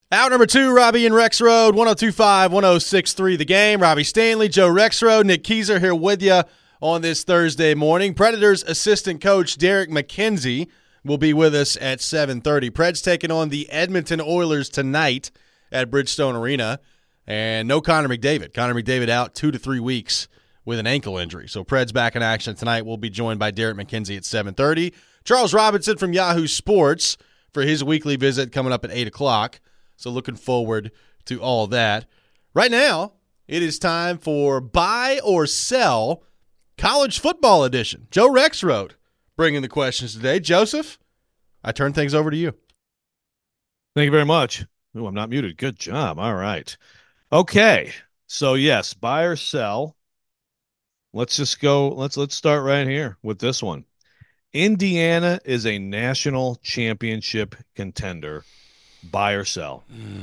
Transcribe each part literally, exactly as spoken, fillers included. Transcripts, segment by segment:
Out number two, Robbie and Rex Road, one oh two five, one oh six three The Game. Robbie Stanley, Joe Rexroad, Nick Keyser here with you on this Thursday morning. Predators assistant coach Derek McKenzie will be with us at seven thirty. Preds taking on the Edmonton Oilers tonight at Bridgestone Arena. And no Connor McDavid. Connor McDavid out two to three weeks with an ankle injury. So Preds back in action tonight. We'll be joined by Derek McKenzie at seven thirty. Charles Robinson from Yahoo Sports for his weekly visit coming up at eight o'clock. So looking forward to all that. Right now, it is time for Buy or Sell College Football Edition. Joe Rexroad bringing the questions today. Joseph, I turn things over to you. Thank you very much. Oh, I'm not muted. Good job. All right. Okay. So yes, buy or sell. Let's just go. Let's let's start right here with this one. Indiana is a national championship contender. Buy or sell?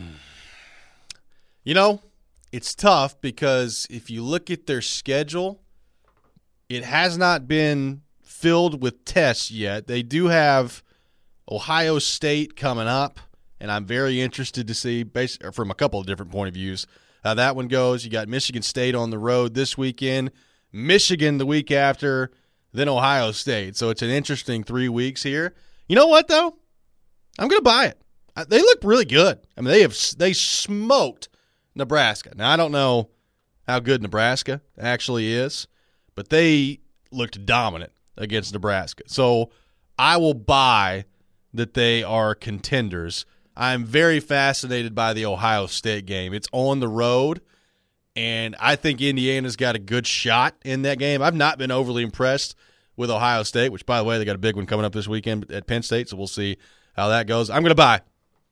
You know, it's tough because if you look at their schedule, it has not been filled with tests yet. They do have Ohio State coming up, and I'm very interested to see, based, from a couple of different point of views, how that one goes. You got Michigan State on the road this weekend, Michigan the week after, then Ohio State. So it's an interesting three weeks here. You know what, though? I'm going to buy it. They look really good. I mean, they have they smoked Nebraska. Now, I don't know how good Nebraska actually is, but they looked dominant against Nebraska. So I will buy that they are contenders. I'm very fascinated by the Ohio State game. It's on the road, and I think Indiana's got a good shot in that game. I've not been overly impressed with Ohio State, which, by the way, they got a big one coming up this weekend at Penn State, so we'll see how that goes. I'm going to buy.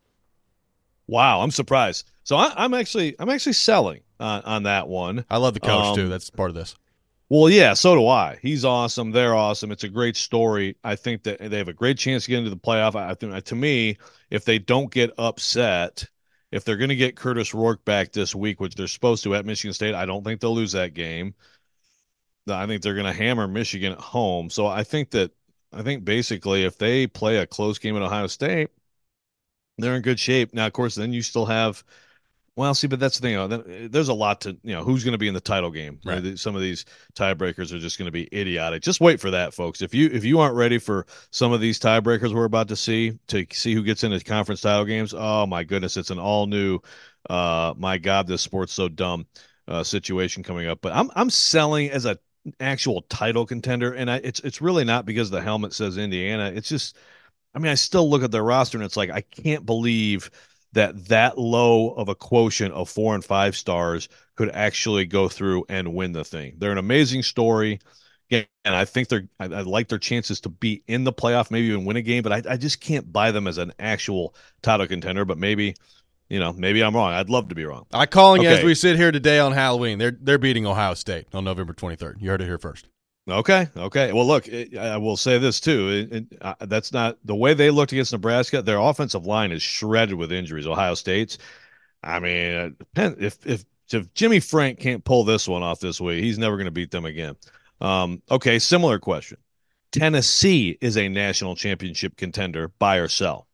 Wow, I'm surprised. So I, I'm actually I'm actually selling uh, on that one. I love the coach um, too. That's part of this. Well, yeah, so do I. He's awesome. They're awesome. It's a great story. I think that they have a great chance to get into the playoff. I think, to me, if they don't get upset, if they're going to get Curtis Rourke back this week, which they're supposed to at Michigan State, I don't think they'll lose that game. I think they're going to hammer Michigan at home. So I think that I think basically if they play a close game at Ohio State, they're in good shape. Now, of course, then you still have, well, see, but that's the thing. You know, there's a lot to, you know, who's going to be in the title game. Right. Right? Some of these tiebreakers are just going to be idiotic. Just wait for that, folks. If you if you aren't ready for some of these tiebreakers we're about to see, to see who gets into conference title games, oh my goodness, it's an all new, uh, my God, this sport's so dumb uh, situation coming up. But I'm I'm selling as a actual title contender, and I, it's it's really not because the helmet says Indiana. It's just, I mean, I still look at their roster and it's like, I can't believe that that low of a quotient of four and five stars could actually go through and win the thing. They're an amazing story. And I think they're, I, I like their chances to be in the playoff, maybe even win a game, but I, I just can't buy them as an actual title contender. But maybe, you know, maybe I'm wrong. I'd love to be wrong. I'm calling okay. As we sit here today on Halloween. They're they're beating Ohio State on November twenty-third. You heard it here first. Okay. Okay. Well, look, it, I will say this too. It, it, uh, that's not the way they looked against Nebraska. Their offensive line is shredded with injuries. Ohio State's. I mean, if if if Jimmy Frank can't pull this one off this way, he's never going to beat them again. Um, okay. Similar question. Tennessee is a national championship contender. Buy or sell?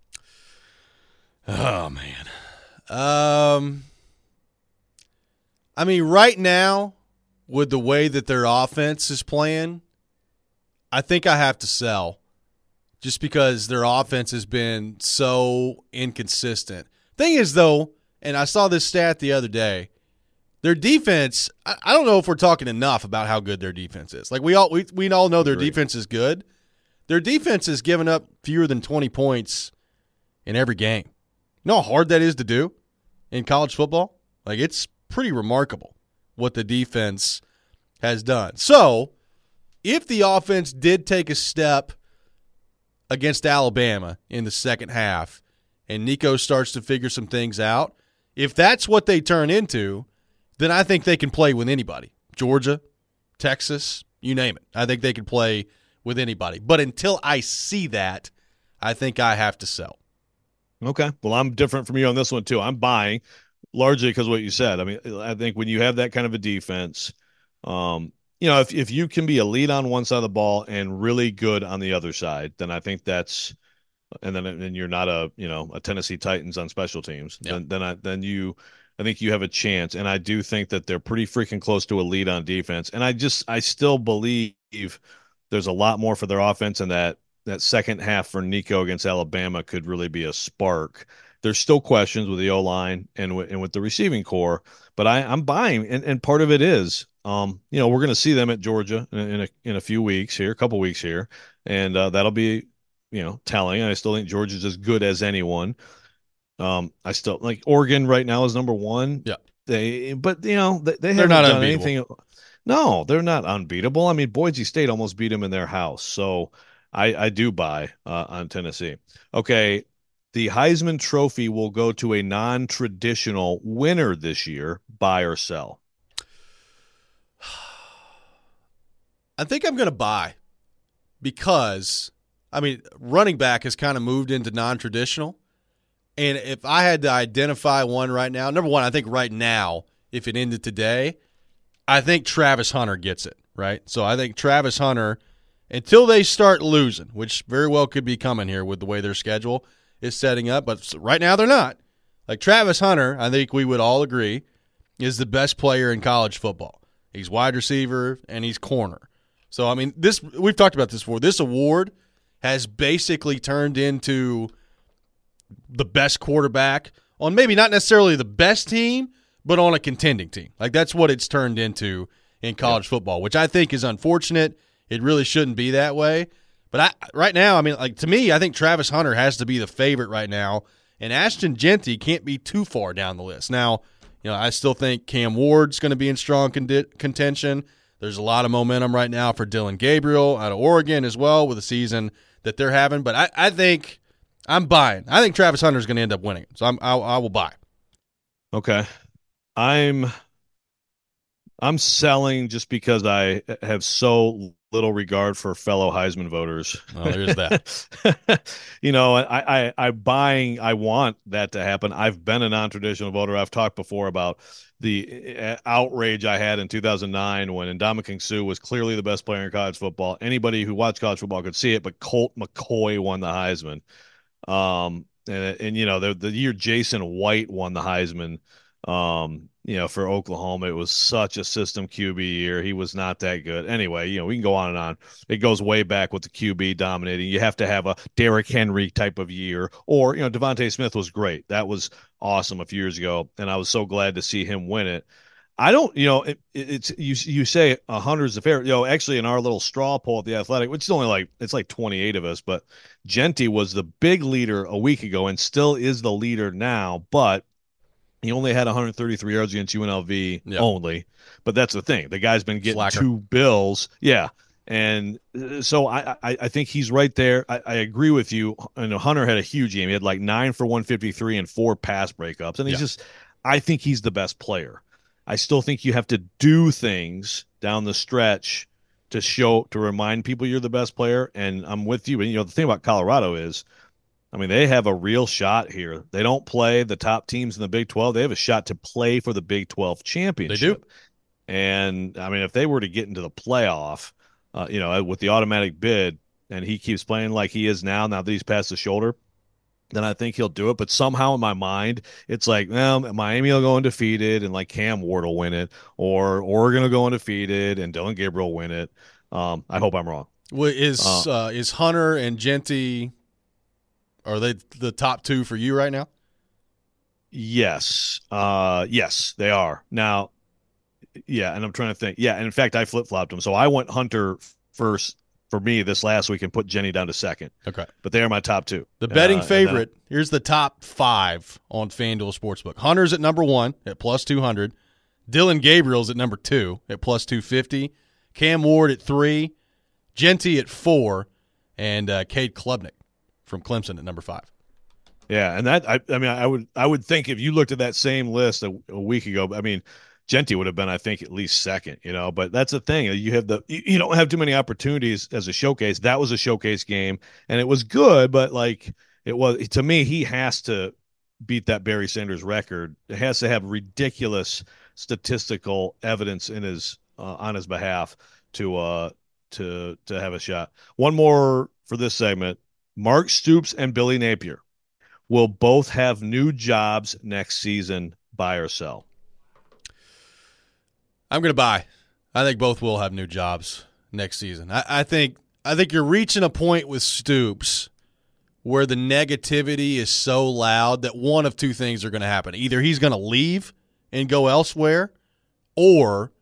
Oh man. Um. I mean, right now, with the way that their offense is playing, I think I have to sell just because their offense has been so inconsistent. Thing is, though, and I saw this stat the other day, their defense, I, I don't know if we're talking enough about how good their defense is. Like, we all we, we all know their Agreed. defense is good. Their defense has given up fewer than twenty points in every game. You know how hard that is to do in college football? Like, it's pretty remarkable what the defense has done. So, if the offense did take a step against Alabama in the second half and Nico starts to figure some things out, if that's what they turn into, then I think they can play with anybody. Georgia, Texas, you name it. I think they can play with anybody. But until I see that, I think I have to sell. Okay. Well, I'm different from you on this one, too. I'm buying largely because of what you said. I mean, I think when you have that kind of a defense, um, you know, if, if you can be elite on one side of the ball and really good on the other side, then I think that's and then and you're not a you know a Tennessee Titans on special teams, Yeah. then then I then you I think you have a chance. And I do think that they're pretty freaking close to a lead on defense. And I just I still believe there's a lot more for their offense, and that that second half for Nico against Alabama could really be a spark. There's still questions with the O line and with, and with the receiving core, but I, I'm buying, and, and part of it is, um, you know, we're going to see them at Georgia in, in a in a few weeks here, a couple weeks here, and uh, that'll be, you know, telling. I still think Georgia's as good as anyone. Um, I still like Oregon right now is number one. Yeah. They, but you know, they, they They're haven't not done unbeatable. anything. No, they're not unbeatable. I mean, Boise State almost beat them in their house. So I, I do buy uh, on Tennessee. Okay. The Heisman Trophy will go to a non-traditional winner this year, buy or sell. I think I'm going to buy because, I mean, running back has kind of moved into non-traditional. And if I had to identify one right now, number one, I think right now, if it ended today, I think Travis Hunter gets it, right? So I think Travis Hunter, until they start losing, which very well could be coming here with the way their schedule is setting up, but right now they're not. Like Travis Hunter, I think we would all agree, is the best player in college football. He's wide receiver and he's corner. So, I mean, this we've talked about this before. This award has basically turned into the best quarterback on maybe not necessarily the best team, but on a contending team. Like that's what it's turned into in college yep. football, which I think is unfortunate. It really shouldn't be that way. But I, right now, I mean, like to me, I think Travis Hunter has to be the favorite right now, and Ashton Jeanty can't be too far down the list. Now, you know, I still think Cam Ward's going to be in strong con- contention. There's a lot of momentum right now for Dylan Gabriel out of Oregon as well with the season that they're having. But I, I think I'm buying. I think Travis Hunter is going to end up winning. So I'm, I, I will buy. Okay. I'm I'm selling just because I have so little regard for fellow Heisman voters. Oh, there's that. you know, I, I I buying I want that to happen. I've been a non-traditional voter. I've talked before about the outrage I had in two thousand nine when Ndamukong Suh was clearly the best player in college football. Anybody who watched college football could see it, but Colt McCoy won the Heisman. Um, and, and you know, the the year Jason White won the Heisman, um, you know, for Oklahoma, it was such a system Q B year. He was not that good. Anyway, you know, we can go on and on. It goes way back with the Q B dominating. You have to have a Derrick Henry type of year, or you know, Devontae Smith was great. That was awesome a few years ago, and I was so glad to see him win it. I don't, you know, it, it's you. You say a hundred's the favorite. You know, actually, in our little straw poll at the Athletic, which is only like it's like twenty-eight of us, but Jeanty was the big leader a week ago and still is the leader now. But he only had one hundred thirty-three yards against U N L V yep. only. But that's the thing. The guy's been getting Slacker. two bills. Yeah. And so I, I, I think he's right there. I, I agree with you. And Hunter had a huge game. He had like nine for one fifty-three and four pass breakups. And he's yeah. just, I think he's the best player. I still think you have to do things down the stretch to show, to remind people you're the best player. And I'm with you. And, you know, the thing about Colorado is, I mean, they have a real shot here. They don't play the top teams in the Big twelve. They have a shot to play for the Big twelve championship. They do. And, I mean, if they were to get into the playoff, uh, you know, with the automatic bid, and he keeps playing like he is now, now that he's past the shoulder, then I think he'll do it. But somehow in my mind, it's like, well, Miami will go undefeated and like Cam Ward will win it, or Oregon will go undefeated and Dylan Gabriel will win it. Um, I hope I'm wrong. Well, is uh, uh, is Hunter and Jeanty, are they the top two for you right now? Yes. Uh, yes, they are. Now, yeah, and I'm trying to think. Yeah, and in fact, I flip-flopped them. So I went Hunter first for me this last week and put Jeanty down to second. Okay. But they are my top two. The betting uh, favorite, then, here's the top five on FanDuel Sportsbook. Hunter's at number one at plus two hundred. Dylan Gabriel's at number two at plus two fifty. Cam Ward at three. Jeanty at four. And uh, Cade Klubnik from Clemson at number five. Yeah, and that I, I mean I would I would think if you looked at that same list a, a week ago, I mean Jeanty would have been I think at least second, you know. But that's the thing, you have the you, you don't have too many opportunities as a showcase. That was a showcase game, and it was good, but like it was to me, he has to beat that Barry Sanders record. It has to have ridiculous statistical evidence in his uh, on his behalf to uh to to have a shot. One more for this segment. Mark Stoops and Billy Napier will both have new jobs next season. Buy or sell? I'm going to buy. I think both will have new jobs next season. I, I think I think you're reaching a point with Stoops where the negativity is so loud that one of two things are going to happen. Either he's going to leave and go elsewhere, or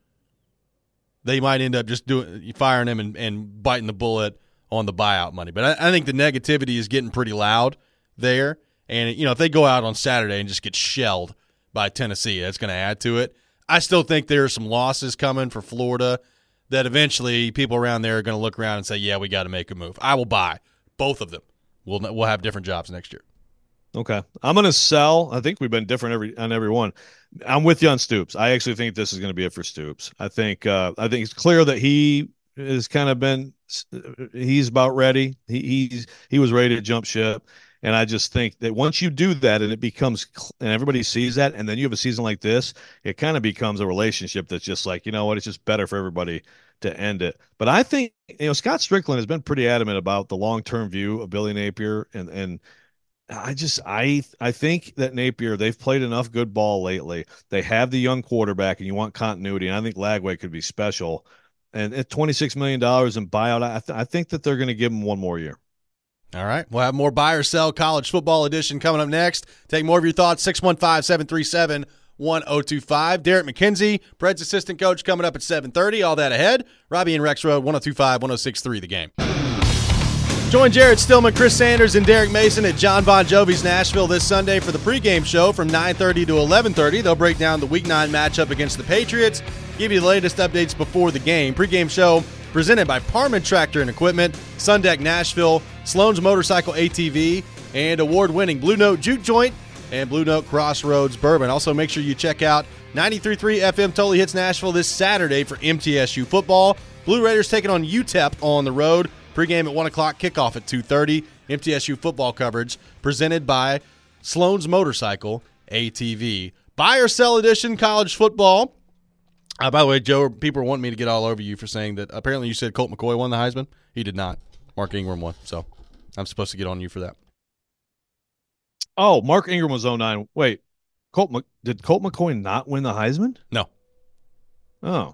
they might end up just doing firing him and, and biting the bullet on the buyout money. But I, I think the negativity is getting pretty loud there. And, you know, if they go out on Saturday and just get shelled by Tennessee, that's going to add to it. I still think there are some losses coming for Florida that eventually people around there are going to look around and say, yeah, we got to make a move. I will buy both of them. We'll we'll have different jobs next year. Okay. I'm going to sell. I think we've been different every on every one. I'm with you on Stoops. I actually think this is going to be it for Stoops. I think uh, I think it's clear that he has kind of been he's about ready. He he's he was ready to jump ship. And I just think that once you do that and it becomes and everybody sees that, and then you have a season like this, it kind of becomes a relationship that's just like, you know what, it's just better for everybody to end it. But I think, you know, Scott Strickland has been pretty adamant about the long-term view of Billy Napier. And, and I just, I, I think that Napier, they've played enough good ball lately. They have the young quarterback and you want continuity. And I think Lagway could be special. And at twenty-six million dollars in buyout, I, th- I think that they're going to give him one more year. All right. We'll have more buy or sell college football edition coming up next. Take more of your thoughts, six one five, seven three seven, one oh two five. Derek McKenzie, Preds assistant coach, coming up at seven thirty. All that ahead. Robbie and Rex Road, one oh two five, one oh six three, the game. Join Jared Stillman, Chris Sanders, and Derek Mason at John Bon Jovi's Nashville this Sunday for the pregame show from nine thirty to eleven thirty. They'll break down the Week nine matchup against the Patriots, give you the latest updates before the game. Pregame show presented by Parman Tractor and Equipment, Sundeck Nashville, Sloan's Motorcycle A T V, and award-winning Blue Note Juke Joint and Blue Note Crossroads Bourbon. Also, make sure you check out ninety-three point three F M Totally Hits Nashville this Saturday for M T S U football. Blue Raiders taking on U T E P on the road. Pregame at one o'clock, kickoff at two thirty. M T S U football coverage presented by Sloan's Motorcycle A T V. Buy or sell edition college football. Uh, by the way, Joe, people want me to get all over you for saying that apparently you said Colt McCoy won the Heisman. He did not. Mark Ingram won, so I'm supposed to get on you for that. Oh, Mark Ingram was oh nine. Wait, Colt Mc- did Colt McCoy not win the Heisman? No. Oh.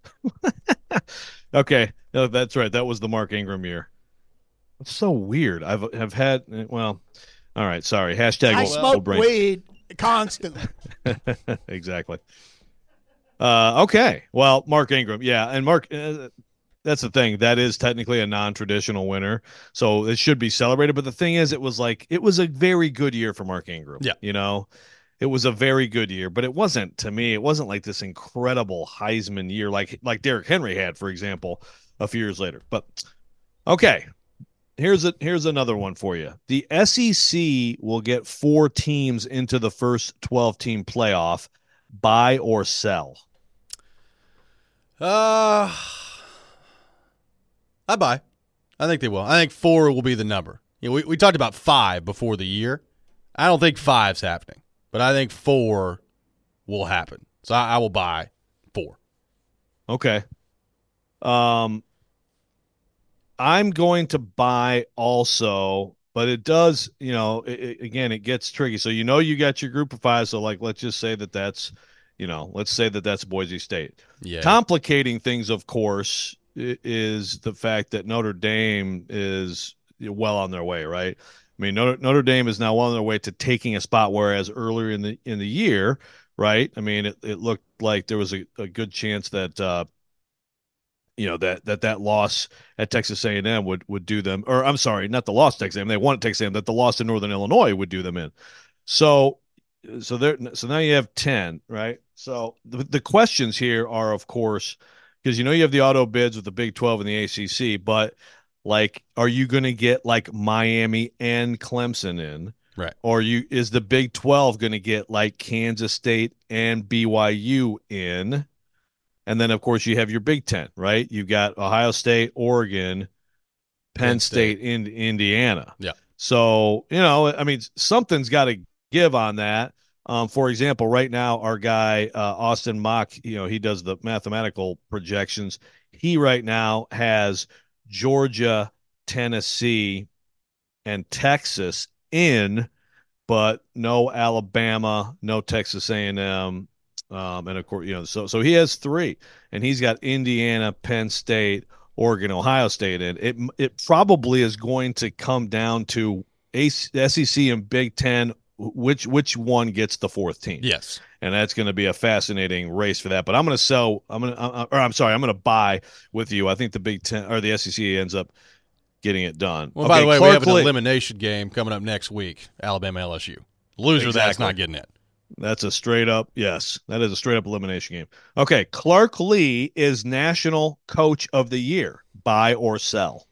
Okay, no, that's right. That was the Mark Ingram year. It's so weird. I've have had well, all right. Sorry. Hashtag. I old, smoke old brain. weed constantly. Exactly. Uh, okay. Well, Mark Ingram, yeah, and Mark. Uh, that's the thing. That is technically a non-traditional winner, so it should be celebrated. But the thing is, it was like it was a very good year for Mark Ingram. Yeah. You know, it was a very good year, but it wasn't to me. It wasn't like this incredible Heisman year like like Derrick Henry had, for example, a few years later. But okay. Here's a here's another one for you. The S E C will get four teams into the first twelve team playoff. Buy or sell? Uh, I buy. I think they will. I think four will be the number. You know, we, we talked about five before the year. I don't think five's happening, but I think four will happen. So I, I will buy four. Okay. Um, I'm going to buy also, but it does, you know, it, it, again, it gets tricky. So, you know, you got your group of five. So, like, let's just say that that's, you know, let's say that that's Boise State. Yeah. Complicating things, of course, is the fact that Notre Dame is well on their way, right? I mean, Notre, Notre Dame is now well on their way to taking a spot, whereas earlier in the in the year, right? I mean, it, it looked like there was a, a good chance that, uh, you know, that that that loss at Texas A and M would would do them, or I'm sorry, not the loss to Texas A and M. They won at Texas A and M. That the loss to Northern Illinois would do them in. So, so there, so now you have ten, right? So the the questions here are, of course, because you know you have the auto bids with the Big twelve and the A C C, but like, are you going to get like Miami and Clemson in? Right. Or you is the Big twelve going to get like Kansas State and B Y U in? And then, of course, you have your Big Ten, right? You've got Ohio State, Oregon, Penn, Penn State, State. in Indiana. Yeah. So, you know, I mean, something's got to give on that. Um, for example, right now, our guy, uh, Austin Mock, you know, he does the mathematical projections. He right now has Georgia, Tennessee, and Texas in, but no Alabama, no Texas A and M, um, and of course, you know, so so he has three, and he's got Indiana, Penn State, Oregon, Ohio State in. It it probably is going to come down to S E C and Big Ten, which which one gets the fourth team. Yes. And that's going to be a fascinating race for that. But I'm going to sell. I'm going to, or I'm sorry, I'm going to buy with you. I think the Big Ten or the S E C ends up getting it done. Well, okay, by the way, Clark we have an Lee. elimination game coming up next week, Alabama L S U. Loser Exactly. that's not getting it. That's a straight up, yes, that is a straight up elimination game. Okay, Clark Lee is National Coach of the Year. Buy or sell?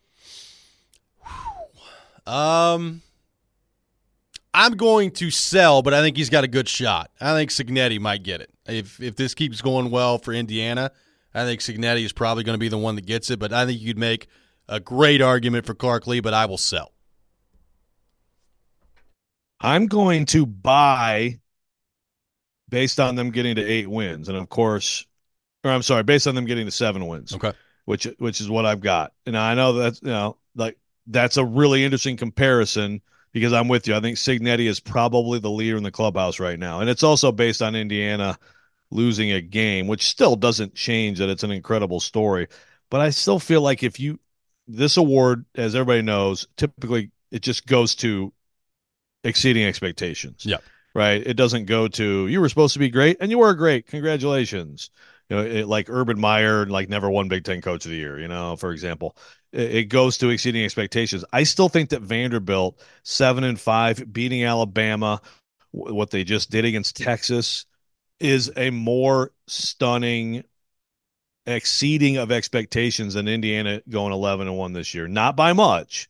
Um, I'm going to sell, but I think he's got a good shot. I think Cignetti might get it. If if this keeps going well for Indiana, I think Cignetti is probably going to be the one that gets it, but I think you could make a great argument for Clark Lee, but I will sell. I'm going to buy based on them getting to eight wins. And of course, or I'm sorry, based on them getting to seven wins. Okay. Which which is what I've got. And I know that's, you know, like that's a really interesting comparison because I'm with you. I think Cignetti is probably the leader in the clubhouse right now. And it's also based on Indiana losing a game, which still doesn't change that it's an incredible story. But I still feel like if you, this award, as everybody knows, typically it just goes to exceeding expectations. Yeah. Right. It doesn't go to, you were supposed to be great and you were great. Congratulations. You know, it, like Urban Meyer, like never won Big Ten Coach of the Year, you know, for example. It, it goes to exceeding expectations. I still think that Vanderbilt, seven and five, beating Alabama, w- what they just did against Texas, is a more stunning exceeding of expectations than Indiana going eleven and one this year. Not by much,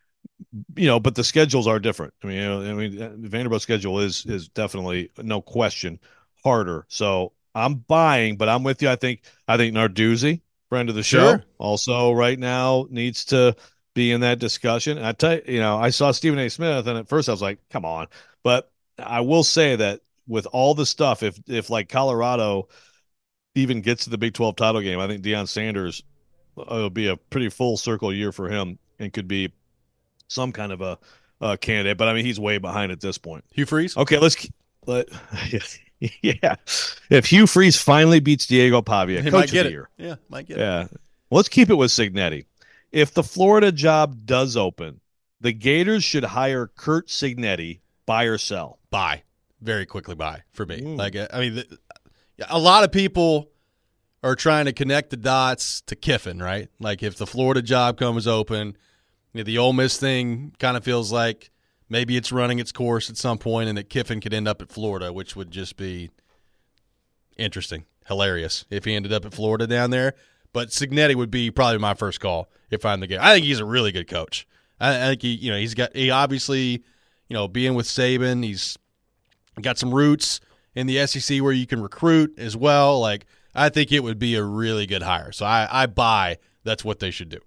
you know, but the schedules are different. I mean, you know, I mean, Vanderbilt's schedule is is definitely, no question, harder. So I'm buying, but I'm with you. I think I think Narduzzi, friend of the show, Sure. also right now needs to be in that discussion. And I tell you, you know, I saw Stephen A. Smith, and at first I was like, come on. But I will say that with all the stuff, if if like Colorado even gets to the Big twelve title game, I think Deion Sanders will be a pretty full circle year for him and could be some kind of a, a candidate. But I mean, he's way behind at this point. Hugh Freeze? Okay, let's let yeah. If Hugh Freeze finally beats Diego Pavia, He coach might of get the it. year. Yeah, might get Yeah. it. Let's keep it with Cignetti. If the Florida job does open, the Gators should hire Kurt Cignetti, buy or sell. Buy. Very quickly buy for me. Mm. Like, I mean, the, a lot of people are trying to connect the dots to Kiffin, right? Like, if the Florida job comes open, you know, the Ole Miss thing kind of feels like maybe it's running its course at some point and that Kiffin could end up at Florida, which would just be interesting, hilarious if he ended up at Florida down there. But Cignetti would be probably my first call if I'm the guy. I think he's a really good coach. I, I think he, you know, he's got he obviously, you know, being with Saban, he's got some roots in the S E C where you can recruit as well. Like, I think it would be a really good hire. So I, I buy that's what they should do.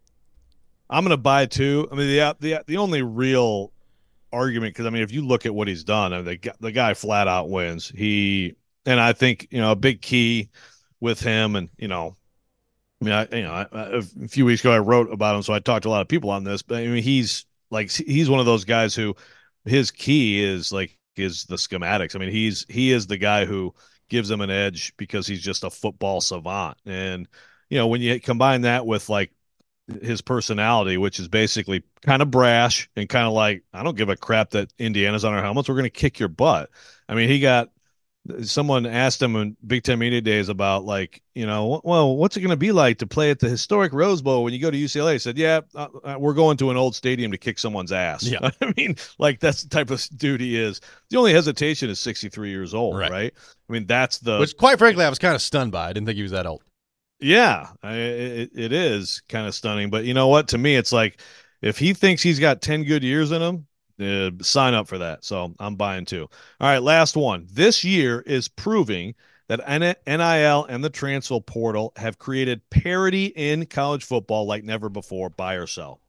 I'm going to buy too. I mean, the the the only real argument, because I mean, if you look at what he's done, I mean, the the guy flat out wins. He and I think, you know, a big key with him, and you know, I mean, I you know, I, a few weeks ago I wrote about him, so I talked to a lot of people on this. But I mean, he's like he's one of those guys who his key is like is the schematics. I mean, he's he is the guy who gives them an edge because he's just a football savant. And you know, when you combine that with like his personality, which is basically kind of brash and kind of like, I don't give a crap that Indiana's on our helmets. We're going to kick your butt. I mean, he got someone asked him in Big Ten Media Days about like, you know, well, what's it going to be like to play at the historic Rose Bowl when you go to U C L A? He said, yeah, uh, we're going to an old stadium to kick someone's ass. Yeah. I mean, like that's the type of dude he is. The only hesitation is sixty-three years old, right? right? I mean, that's the Which, quite frankly, I was kind of stunned by. I didn't think he was that old. Yeah, I, it, it is kind of stunning. But you know what? To me, it's like if he thinks he's got ten good years in him, uh, sign up for that. So I'm buying too. All right, last one. This year is proving that N I L and the transfer portal have created parity in college football like never before. Buy or sell?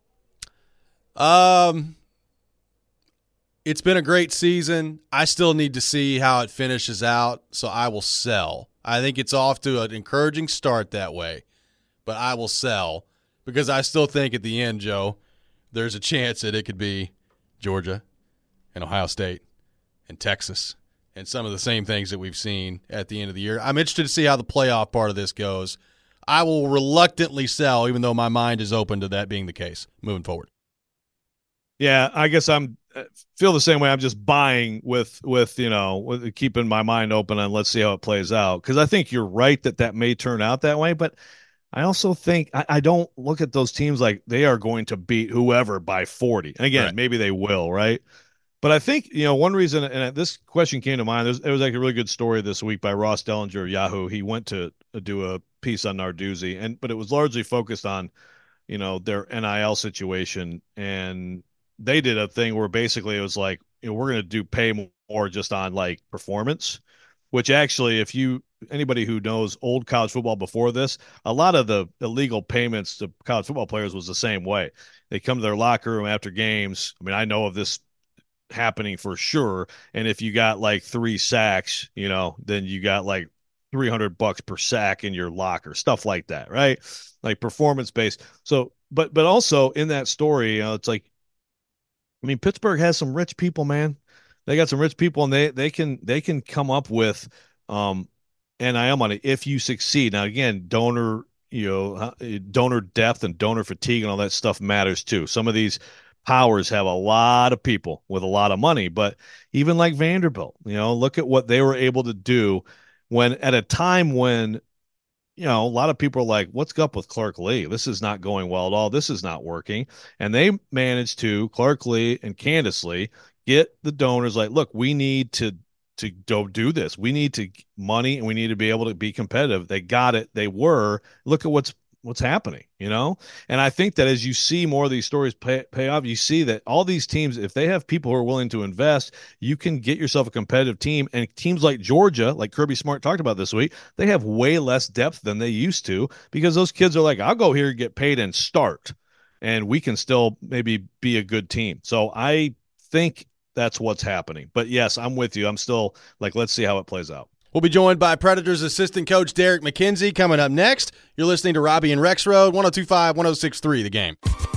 Um, it's been a great season. I still need to see how it finishes out, so I will sell. I think it's off to an encouraging start that way, but I will sell because I still think at the end, Joe, there's a chance that it could be Georgia and Ohio State and Texas and some of the same things that we've seen at the end of the year. I'm interested to see how the playoff part of this goes. I will reluctantly sell, even though my mind is open to that being the case moving forward. Yeah, I guess I'm feel the same way. I'm just buying with with you know with keeping my mind open and let's see how it plays out, because I think you're right that that may turn out that way, but I also think I, I don't look at those teams like they are going to beat whoever by forty. And again, right. maybe they will, right? But I think, you know, one reason, and this question came to mind, there's, it was like a really good story this week by Ross Dellinger of Yahoo. He went to do a piece on Narduzzi, and but it was largely focused on, you know, their N I L situation. And they did a thing where basically it was like, you know, we're going to do pay more just on like performance, which actually, if you, anybody who knows old college football before this, a lot of the illegal payments to college football players was the same way. They come to their locker room after games. I mean, I know of this happening for sure. And if you got like three sacks, you know, then you got like three hundred bucks per sack in your locker, stuff like that, right? Like performance based. So, but, but also in that story, you know, it's like, I mean, Pittsburgh has some rich people, man. They got some rich people, and they, they can, they can come up with, um, N I L money if you succeed. Now, again, donor, you know, donor depth and donor fatigue and all that stuff matters too. Some of these powers have a lot of people with a lot of money, but even like Vanderbilt, you know, look at what they were able to do when at a time when, you know, a lot of people are like, what's up with Clark Lee? This is not going well at all. This is not working. And they managed to, Clark Lee and Candace Lee, get the donors like, look, we need to to go do this. We need to money and we need to be able to be competitive. They got it. They were. Look at what's what's happening, you know? And I think that as you see more of these stories pay, pay off, you see that all these teams, if they have people who are willing to invest, you can get yourself a competitive team. And teams like Georgia, like Kirby Smart talked about this week, they have way less depth than they used to because those kids are like, I'll go here and get paid and start, and we can still maybe be a good team. So I think that's what's happening. But yes, I'm with you. I'm still like, let's see how it plays out. We'll be joined by Predators assistant coach Derek McKenzie coming up next. You're listening to Robbie and Rex Road, one oh two point five, one oh six point three, The Game.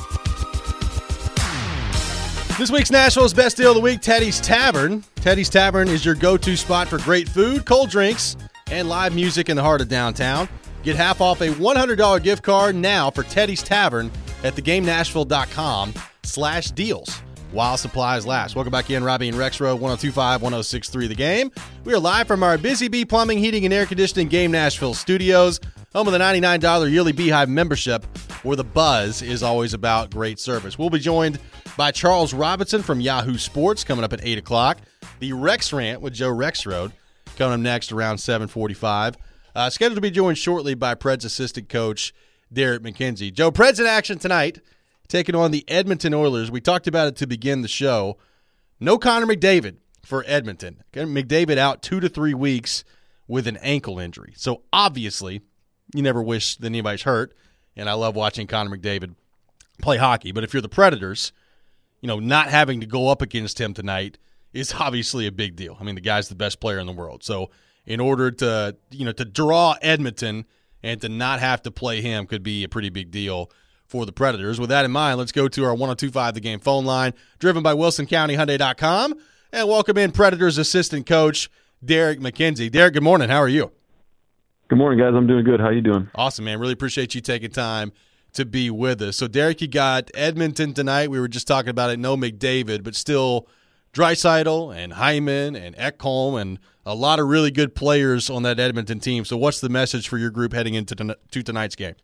This week's Nashville's Best Deal of the Week, Teddy's Tavern. Teddy's Tavern is your go-to spot for great food, cold drinks, and live music in the heart of downtown. Get half off a one hundred dollars gift card now for Teddy's Tavern at thegamenashville.com slash deals. While supplies last. Welcome back in, Robbie and Rex Road, one oh two point five, one oh six point three, The Game. We are live from our Busy Bee Plumbing, Heating, and Air Conditioning Game Nashville studios, home of the ninety-nine dollars yearly Beehive membership, where the buzz is always about great service. We'll be joined by Charles Robinson from Yahoo Sports coming up at eight o'clock. The Rex Rant with Joe Rexrode coming up next around seven forty-five. Uh, scheduled to be joined shortly by Preds assistant coach Derek McKenzie. Joe, Preds in action tonight, taking on the Edmonton Oilers. We talked about it to begin the show. No Connor McDavid for Edmonton. McDavid out two to three weeks with an ankle injury. So obviously, you never wish that anybody's hurt, and I love watching Connor McDavid play hockey. But if you're the Predators, you know, not having to go up against him tonight is obviously a big deal. I mean, the guy's the best player in the world. So in order to, you know, to draw Edmonton and to not have to play him could be a pretty big deal for the Predators. With that in mind, let's go to our one oh two point five The Game phone line, driven by Wilson County Hyundai dot com, and welcome in Predators assistant coach Derek McKenzie. Derek, good morning. How are you? Good morning, guys. I'm doing good. How you doing? Awesome, man. Really appreciate you taking time to be with us. So, Derek, you got Edmonton tonight. We were just talking about it. No McDavid, but still Draisaitl and Hyman and Ekholm and a lot of really good players on that Edmonton team. So, what's the message for your group heading into ton- to tonight's game?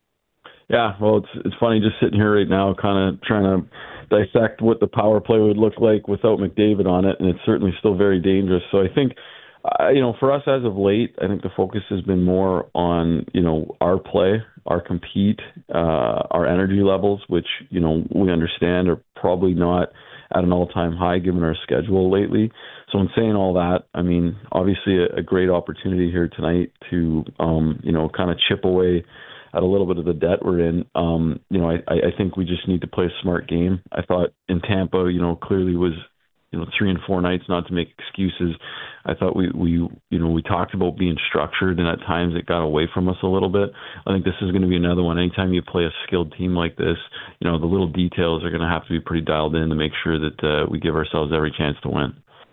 Yeah, well, it's it's funny just sitting here right now, kind of trying to dissect what the power play would look like without McDavid on it, and it's certainly still very dangerous. So I think, uh, you know, for us as of late, I think the focus has been more on, you know, our play, our compete, uh, our energy levels, which, you know, we understand are probably not at an all-time high given our schedule lately. So in saying all that, I mean, obviously a, a great opportunity here tonight to, um, you know, kind of chip away at a little bit of the debt we're in. Um, you know, I, I think we just need to play a smart game. I thought in Tampa, you know, clearly was you know, three and four nights, not to make excuses. I thought we, we, you know, we talked about being structured, and at times it got away from us a little bit. I think this is going to be another one. Anytime you play a skilled team like this, you know, the little details are going to have to be pretty dialed in to make sure that uh, we give ourselves every chance to win.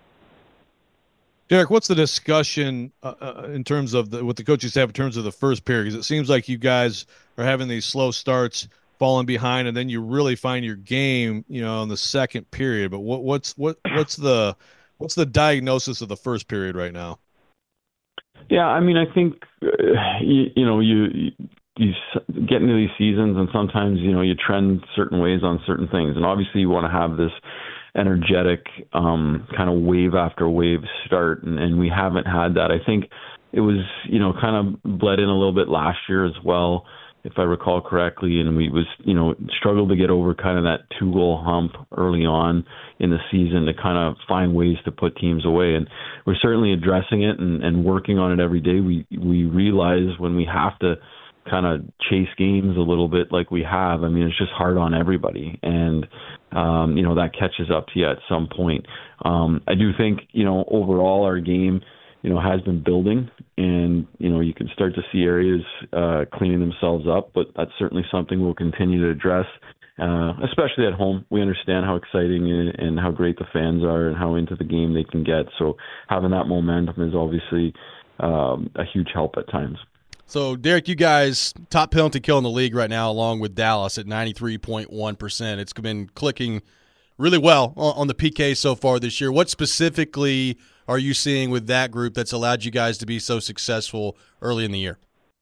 Derek, what's the discussion uh, uh, in terms of the, what the coaches have in terms of the first period? Because it seems like you guys are having these slow starts, falling behind, and then you really find your game, you know, in the second period. But what, what's what what's the what's the diagnosis of the first period right now? Yeah, I mean, I think uh, you, you know you. you You get into these seasons, and sometimes you know you trend certain ways on certain things, and obviously you want to have this energetic um, kind of wave after wave start, and, and we haven't had that. I think it was you know kind of bled in a little bit last year as well, if I recall correctly, and we was you know struggled to get over kind of that two goal hump early on in the season to kind of find ways to put teams away, and we're certainly addressing it and, and working on it every day. We we realize when we have to kind of chase games a little bit like we have, I mean, it's just hard on everybody. And, um, you know, that catches up to you at some point. Um, I do think, you know, overall our game, you know, has been building, and, you know, you can start to see areas uh, cleaning themselves up, but that's certainly something we'll continue to address, uh, especially at home. We understand how exciting and how great the fans are and how into the game they can get. So having that momentum is obviously um, a huge help at times. So, Derek, you guys top penalty kill in the league right now, along with Dallas at ninety-three point one percent. It's been clicking really well on the P K so far this year. What specifically are you seeing with that group that's allowed you guys to be so successful early in the year?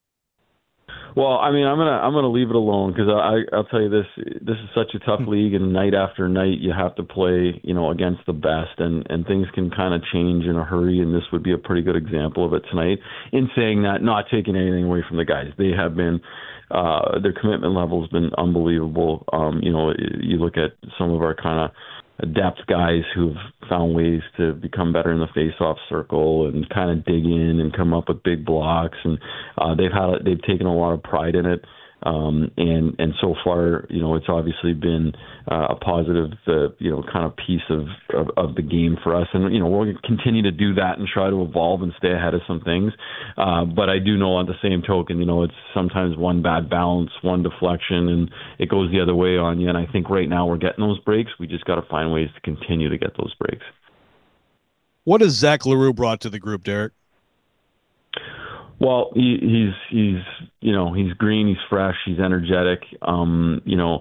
Well, I mean, I'm gonna I'm gonna leave it alone because I I'll tell you this this is such a tough league, and night after night you have to play you know against the best, and and things can kind of change in a hurry, and this would be a pretty good example of it tonight. In saying that, not taking anything away from the guys, they have been uh, their commitment level has been unbelievable. Um, you know, you look at some of our kind of depth guys who've found ways to become better in the face-off circle and kind of dig in and come up with big blocks, and uh, they've had they've taken a lot of pride in it. Um, and and so far, you know, it's obviously been uh, a positive, uh, you know, kind of piece of, of of the game for us. And you know, we'll continue to do that and try to evolve and stay ahead of some things. Uh, but I do know, on the same token, you know, it's sometimes one bad bounce, one deflection, and it goes the other way on you. And I think right now we're getting those breaks. We just got to find ways to continue to get those breaks. What has Zach Leroux brought to the group, Derek? Well, he, he's he's you know he's green, he's fresh, he's energetic. Um, you know,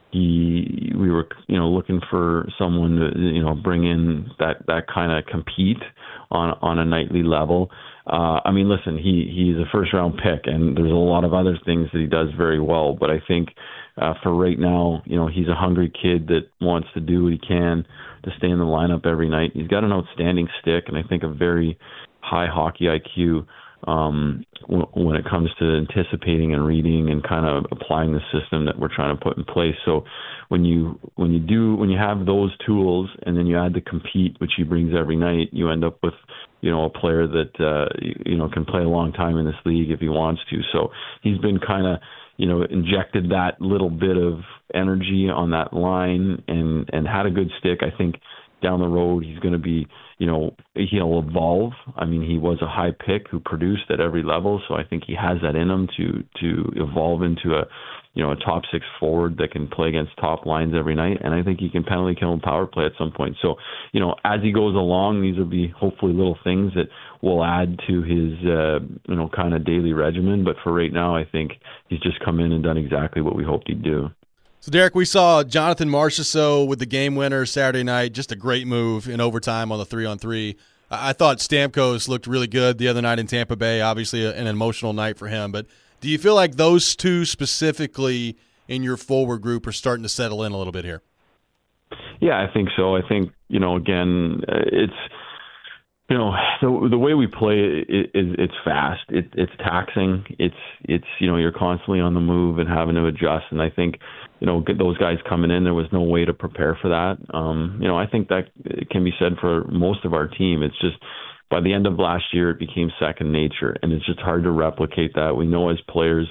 he we were you know looking for someone to you know bring in that that kind of compete on on a nightly level. Uh, I mean, listen, he he's a first round pick, and there's a lot of other things that he does very well. But I think uh, for right now, you know, he's a hungry kid that wants to do what he can to stay in the lineup every night. He's got an outstanding stick, and I think a very high hockey I Q. Um, w- when it comes to anticipating and reading and kind of applying the system that we're trying to put in place. So when you when you do when you have those tools and then you add the compete, which he brings every night, you end up with you know a player that uh, you know can play a long time in this league if he wants to. So he's been kind of you know injected that little bit of energy on that line and and had a good stick. I think down the road he's going to be you know he'll evolve. I mean, he was a high pick who produced at every level, so I think he has that in him to to evolve into a you know a top six forward that can play against top lines every night, and I think he can penalty kill and power play at some point. So you know as he goes along, these will be hopefully little things that will add to his uh, you know kind of daily regimen. But for right now, I think he's just come in and done exactly what we hoped he'd do. So, Derek, we saw Jonathan Marchessault with the game winner Saturday night. Just a great move in overtime on the three-on-three. I thought Stamkos looked really good the other night in Tampa Bay. Obviously, an emotional night for him. But do you feel like those two specifically in your forward group are starting to settle in a little bit here? Yeah, I think so. I think, you know, again, it's – You know, the the way we play it is it's fast. It, it's taxing. It's it's you know you're constantly on the move and having to adjust. And I think you know those guys coming in, there was no way to prepare for that. Um, you know, I think that can be said for most of our team. It's just by the end of last year, it became second nature, and it's just hard to replicate that. We know as players,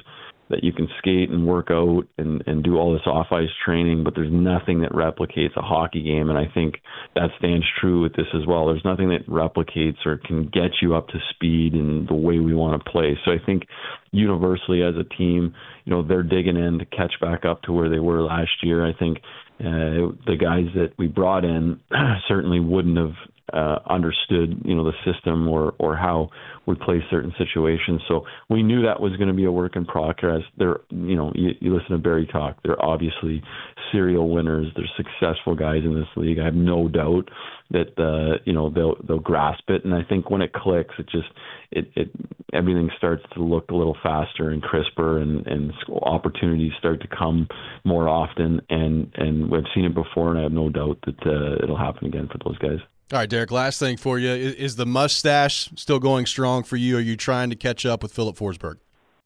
that you can skate and work out and, and do all this off-ice training, but there's nothing that replicates a hockey game, and I think that stands true with this as well. There's nothing that replicates or can get you up to speed in the way we want to play. So I think universally as a team, you know, they're digging in to catch back up to where they were last year. I think uh, the guys that we brought in certainly wouldn't have uh, understood, you know, the system or, or how we play certain situations. So we knew that was going to be a work in progress. They're, you know, you, you listen to Barry talk, they're obviously serial winners. They're successful guys in this league. I have no doubt that, uh, you know, they'll, they'll grasp it. And I think when it clicks, it just, it, it, everything starts to look a little faster and crisper, and, and opportunities start to come more often. And, and we've seen it before, and I have no doubt that uh, it'll happen again for those guys. All right, Derek, last thing for you. Is, is the mustache still going strong for you? Are you trying to catch up with Philip Forsberg?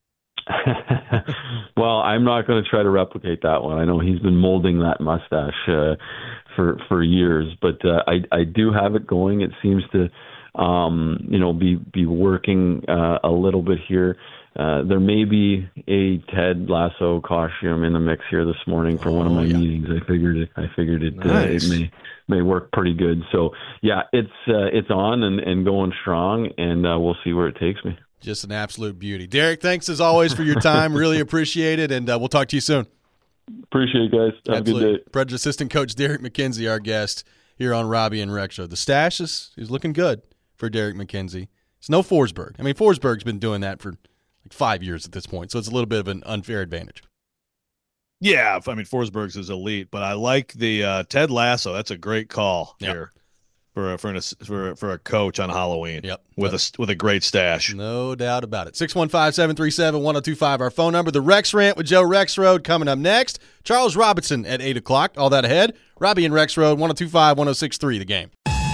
Well, I'm not going to try to replicate that one. I know he's been molding that mustache uh, for for years, but uh, I I do have it going. It seems to, um, you know, be be working uh, a little bit here. Uh, there may be a Ted Lasso costume in the mix here this morning for oh, one of my yeah. meetings. I figured it. I figured it. Nice. Uh, it may may work pretty good. So yeah, it's uh, it's on and, and going strong, and uh, we'll see where it takes me. Just an absolute beauty, Derek. Thanks as always for your time. Really appreciate it, and uh, we'll talk to you soon. Appreciate it, guys. Have Absolutely. a good day. Predators assistant coach Derek McKenzie, our guest here on Robbie and Rex Show. The stash is, is looking good for Derek McKenzie. It's no Forsberg. I mean, Forsberg's been doing that for like five years at this point, so it's a little bit of an unfair advantage. Yeah, I mean, Forsberg's is elite, but I like the uh, Ted Lasso. That's a great call yep. here for a, for, an, for, for a coach on Halloween. Yep. With yep. a with a great stash. No doubt about it. six one five, seven three seven, one oh two five, our phone number. The Rex Rant with Joe Rexrode coming up next. Charles Robinson at eight o'clock. All that ahead. Robbie and Rexrode, one oh two five, one oh six three, the game.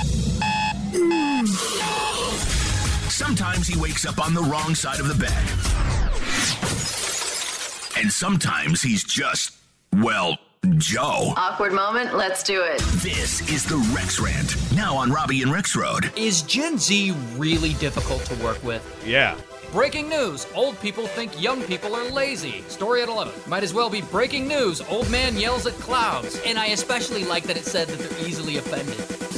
Sometimes he wakes up on the wrong side of the bed. And sometimes he's just, well, Joe. Awkward moment, let's do it. This is the Rex Rant, now on Robbie and Rexrode. Is Gen Z really difficult to work with? Yeah. Breaking news, old people think young people are lazy. Story at eleven. Might as well be breaking news, old man yells at clouds. And I especially like that it said that they're easily offended.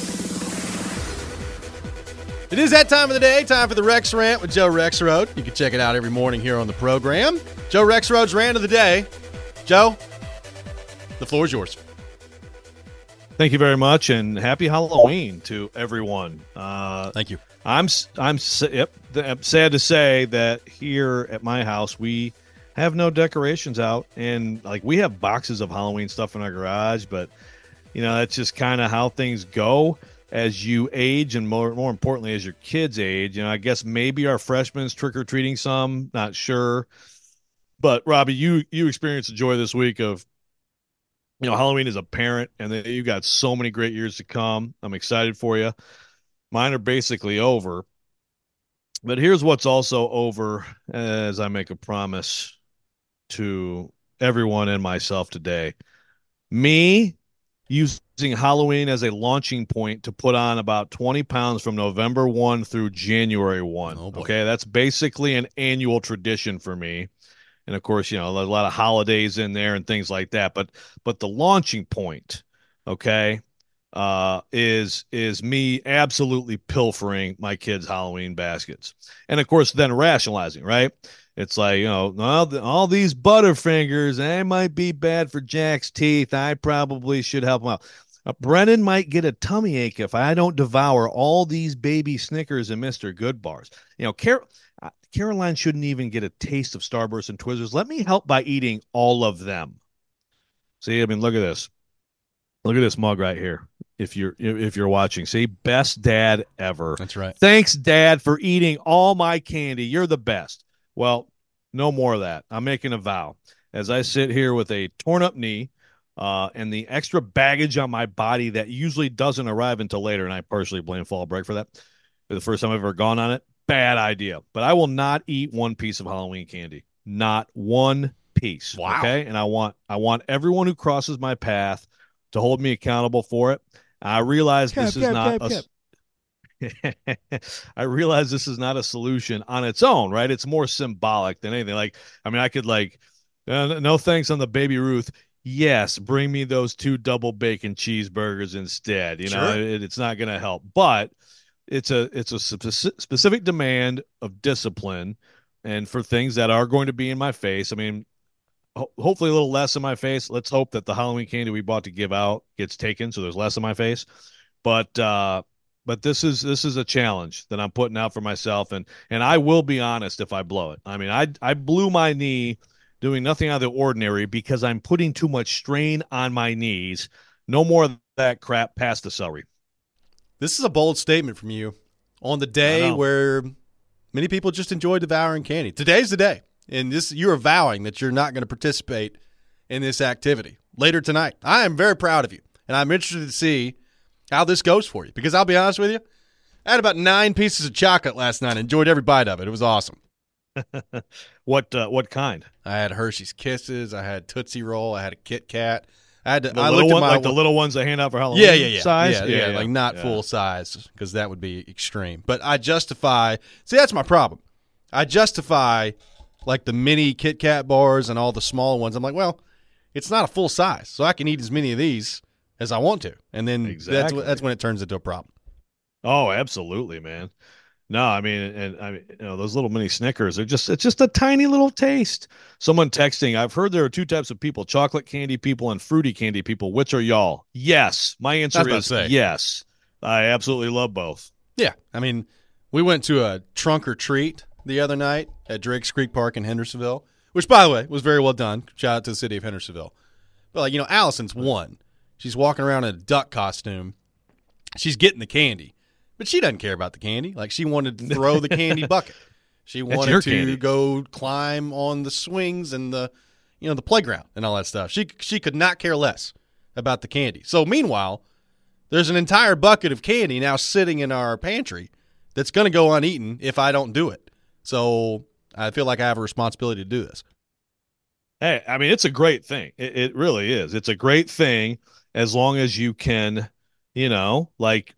It is that time of the day, time for the Rex Rant with Joe Rexrode. You can check it out every morning here on the program. Joe Rexrode's Rant of the Day. Joe, the floor is yours. Thank you very much, and happy Halloween to everyone. Uh, Thank you. I'm I'm yep, I'm sad to say that here at my house we have no decorations out, and like we have boxes of Halloween stuff in our garage, but you know that's just kind of how things go as you age, and more more importantly as your kids age. You know, I guess maybe our freshmen's trick or treating some, not sure. But Robbie, you you experienced the joy this week of, you know, Halloween as a parent, and then you've got so many great years to come. I'm excited for you. Mine are basically over. But here's what's also over, as I make a promise to everyone and myself today. Me using Halloween as a launching point to put on about twenty pounds from November first through January first. Oh, okay, that's basically an annual tradition for me. And of course, you know, a lot of holidays in there and things like that. But but the launching point, okay, uh, is is me absolutely pilfering my kids' Halloween baskets. And of course, then rationalizing, right? It's like, you know, all, all these Butterfingers, they might be bad for Jack's teeth. I probably should help him out. Uh, Brennan might get a tummy ache if I don't devour all these baby Snickers and Mister Good bars. You know, Carol. Uh, Caroline shouldn't even get a taste of Starburst and Twizzlers. Let me help by eating all of them. See, I mean, look at this. Look at this mug right here. If you're if you're watching, see, best dad ever. That's right. Thanks, Dad, for eating all my candy. You're the best. Well, no more of that. I'm making a vow. As I sit here with a torn up knee uh, and the extra baggage on my body that usually doesn't arrive until later, and I partially blame fall break for that. For the first time I've ever gone on it. Bad idea. But I will not eat one piece of Halloween candy. Not one piece. Wow. Okay. And I want I want everyone who crosses my path to hold me accountable for it. I realize cap, this is cap, not cap, a cap. I realize this is not a solution on its own, right? It's more symbolic than anything. Like, I mean, I could like, uh, no thanks on the Baby Ruth. Yes, bring me those two double bacon cheeseburgers instead. You know, Sure. it, it's not going to help, but it's a it's a speci- specific demand of discipline, and for things that are going to be in my face. I mean, ho- hopefully a little less in my face. Let's hope that the Halloween candy we bought to give out gets taken, so there's less in my face. But uh, but this is this is a challenge that I'm putting out for myself, and and I will be honest if I blow it. I mean, I I blew my knee doing nothing out of the ordinary because I'm putting too much strain on my knees. No more of that crap past the celery. This is a bold statement from you on the day where many people just enjoy devouring candy. Today's the day, and this you're vowing that you're not going to participate in this activity later tonight. I am very proud of you, and I'm interested to see how this goes for you because I'll be honest with you, I had about nine pieces of chocolate last night. Enjoyed every bite of it. It was awesome. What uh, what kind? I had Hershey's Kisses. I had Tootsie Roll. I had a Kit Kat. I had to, The I little looked one, at my like the little ones they hand out for Halloween. yeah, yeah, yeah, size. yeah, yeah, yeah, like not yeah. full size because that would be extreme. But I justify. See, that's my problem. I justify like the mini Kit Kat bars and all the small ones. I'm like, well, it's not a full size, so I can eat as many of these as I want to, and then that's Exactly. what, that's when it turns into a problem. Oh, absolutely, man. No, I mean, and I mean, you know, those little mini Snickers are just, it's just a tiny little taste. Someone texting, I've heard there are two types of people, chocolate candy people and fruity candy people. Which are y'all? Yes. My answer I was about is to say. yes. I absolutely love both. Yeah, I mean, we went to a trunk or treat the other night at Drake's Creek Park in Hendersonville, which, by the way, was very well done. Shout out to the city of Hendersonville. But, like, you know, Allison's one. She's walking around in a duck costume. She's getting the candy, but she doesn't care about the candy. Like, she wanted to throw the candy bucket. She That's wanted your to candy. go climb on the swings and the, you know, the playground and all that stuff. She she could not care less about the candy. So, meanwhile, there's an entire bucket of candy now sitting in our pantry that's going to go uneaten if I don't do it. So I feel like I have a responsibility to do this. Hey, I mean, it's a great thing. It, it really is. It's a great thing as long as you can, you know, like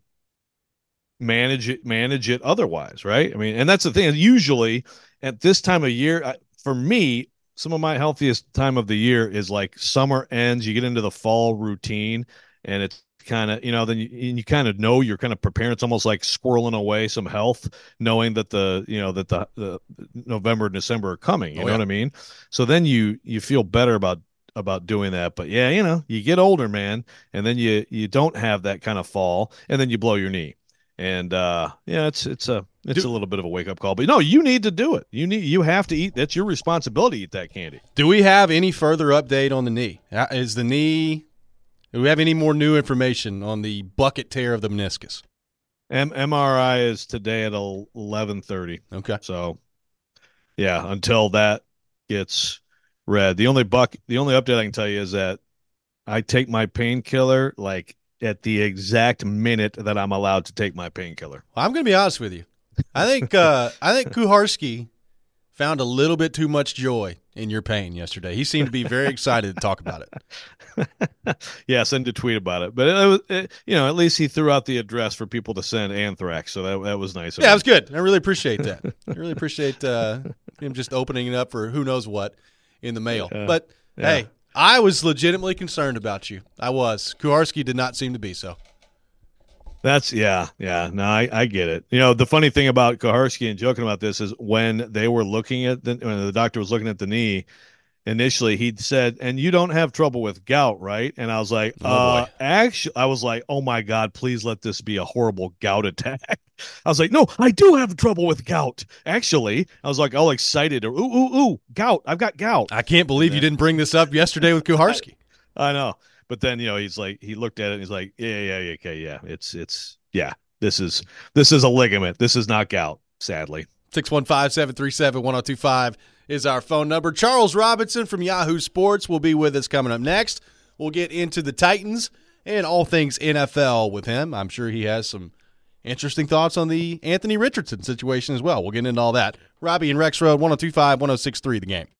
manage it, manage it otherwise, right? I mean, and that's the thing. Usually at this time of year, I- for me, some of my healthiest time of the year is like summer ends. You get into the fall routine, and it's kind of, you know, then you, you kind of know you're kind of preparing. It's almost like squirreling away some health, knowing that the, you know, that the, the November and December are coming. You Oh, know yeah. what I mean? So then you you feel better about about doing that. But yeah, you know, you get older, man, and then you you don't have that kind of fall, and then you blow your knee. And uh, yeah, it's it's a it's Do- a little bit of a wake up call. But no, you need to do it. You need you have to eat. That's your responsibility to eat that candy. Do we have any further update on the knee? Uh, Is the knee, do we have any more new information on the bucket tear of the meniscus? M- MRI is today at eleven thirty. Okay. So yeah, until that gets read, the only buck the only update I can tell you is that I take my painkiller like at the exact minute that I'm allowed to take my painkiller. Well, I'm going to be honest with you. I think uh, I think Kuharski found a little bit too much joy in your pain yesterday. He seemed to be very excited to talk about it. Yeah, send a tweet about it. But it, was, it, you know, at least he threw out the address for people to send anthrax, so that that was nice. of Yeah, it him. was good. I really appreciate that. I really appreciate uh, him just opening it up for who knows what in the mail. Yeah. But, Yeah. hey, I was legitimately concerned about you. I was. Kuharski did not seem to be so. That's yeah, yeah. No, I, I get it. You know, the funny thing about Kuharski and joking about this is when they were looking at the when the doctor was looking at the knee, initially he'd said, "And you don't have trouble with gout, right?" And I was like, Oh, uh, boy. actually, I was like, "Oh my God, please let this be a horrible gout attack." I was like, "No, I do have trouble with gout." Actually, I was like all excited. Ooh, ooh, ooh, gout! I've got gout. I can't believe you didn't bring this up yesterday with Kuharski. I know. But then, you know, he's like, he looked at it and he's like, yeah, yeah, yeah, okay, yeah. It's, it's, yeah, this is, this is a ligament. This is not gout, sadly. six one five, seven three seven, one oh two five is our phone number. Charles Robinson from Yahoo Sports will be with us coming up next. We'll get into the Titans and all things N F L with him. I'm sure he has some interesting thoughts on the Anthony Richardson situation as well. We'll get into all that. Robbie and Rex Road, one oh two five, one oh six three, the game.